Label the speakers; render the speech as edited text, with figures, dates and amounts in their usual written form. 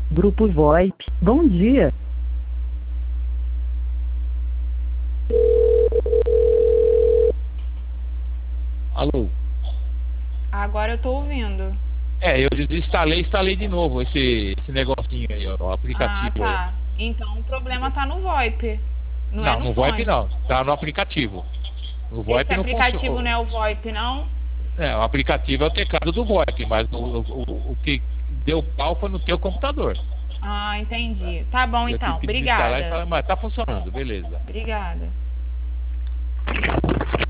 Speaker 1: Grupo VoIP, bom dia.
Speaker 2: Alô?
Speaker 3: Agora eu tô ouvindo.
Speaker 2: Eu instalei de novo esse negocinho aí, ó, o
Speaker 3: Ah,
Speaker 2: aplicativo aí.
Speaker 3: tá. Então o problema tá no VoIP, não é
Speaker 2: Não,
Speaker 3: no
Speaker 2: no VoIP
Speaker 3: fone.
Speaker 2: não, tá no aplicativo. No
Speaker 3: Esse
Speaker 2: VoIP não
Speaker 3: aplicativo não
Speaker 2: funciona.
Speaker 3: é o VoIP, não?
Speaker 2: O aplicativo é o teclado do VoIP, mas o que deu pau foi no teu computador.
Speaker 3: Ah, entendi. Tá bom
Speaker 2: Eu tive
Speaker 3: então.
Speaker 2: que desinstalar e
Speaker 3: Obrigada.
Speaker 2: falar, mas tá funcionando, beleza.
Speaker 3: Obrigada.